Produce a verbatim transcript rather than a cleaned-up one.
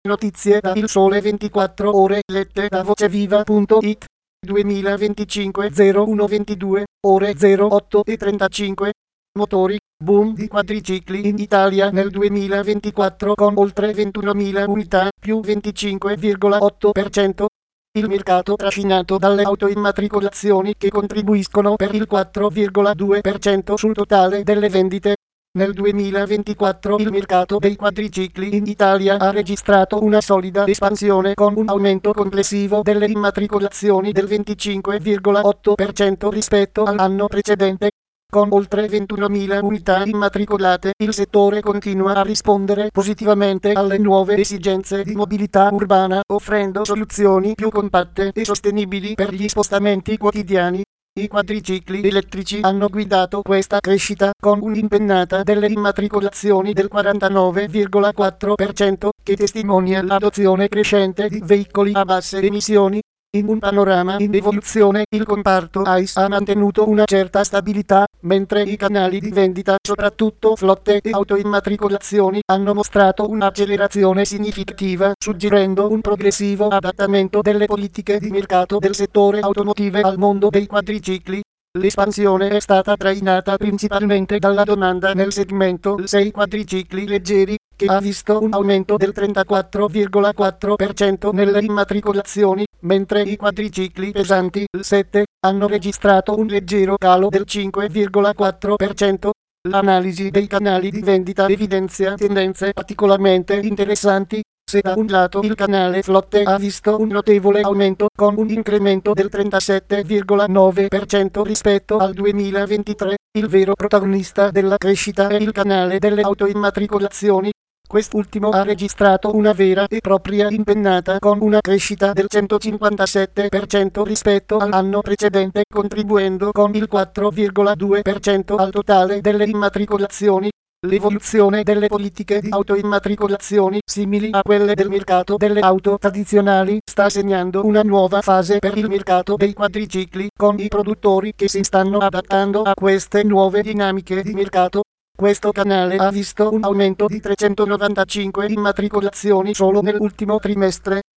Notizie da Il Sole ventiquattro Ore lette da voceviva punto it. duemilaventicinque zero uno ventidue, ore zero otto e trentacinque. Motori, boom di quadricicli in Italia nel duemilaventiquattro con oltre ventunomila unità, più venticinque virgola otto per cento. Il mercato trascinato dalle autoimmatricolazioni che contribuiscono per il quattro virgola due per cento sul totale delle vendite. Nel duemilaventiquattro il mercato dei quadricicli in Italia ha registrato una solida espansione con un aumento complessivo delle immatricolazioni del venticinque virgola otto per cento rispetto all'anno precedente. Con oltre ventunomila unità immatricolate, il settore continua a rispondere positivamente alle nuove esigenze di mobilità urbana, offrendo soluzioni più compatte e sostenibili per gli spostamenti quotidiani. I quadricicli elettrici hanno guidato questa crescita con un'impennata delle immatricolazioni del quarantanove virgola quattro per cento, che testimonia l'adozione crescente di veicoli a basse emissioni. In un panorama in evoluzione, il comparto I C E ha mantenuto una certa stabilità, mentre i canali di vendita, soprattutto flotte e autoimmatricolazioni, hanno mostrato un'accelerazione significativa, suggerendo un progressivo adattamento delle politiche di mercato del settore automotive al mondo dei quadricicli. L'espansione è stata trainata principalmente dalla domanda nel segmento sei quadricicli leggeri, che ha visto un aumento del trentaquattro virgola quattro per cento nelle immatricolazioni, mentre i quadricicli pesanti sette hanno registrato un leggero calo del cinque virgola quattro per cento. L'analisi dei canali di vendita evidenzia tendenze particolarmente interessanti. Se da un lato il canale flotte ha visto un notevole aumento con un incremento del trentasette virgola nove per cento rispetto al duemilaventitré, il vero protagonista della crescita è il canale delle autoimmatricolazioni. Quest'ultimo ha registrato una vera e propria impennata con una crescita del centocinquantasette per cento rispetto all'anno precedente, contribuendo con il quattro virgola due per cento al totale delle immatricolazioni. L'evoluzione delle politiche di autoimmatricolazioni, simili a quelle del mercato delle auto tradizionali, sta segnando una nuova fase per il mercato dei quadricicli, con i produttori che si stanno adattando a queste nuove dinamiche di mercato. Questo canale ha visto un aumento di trecentonovantacinque immatricolazioni solo nell'ultimo trimestre,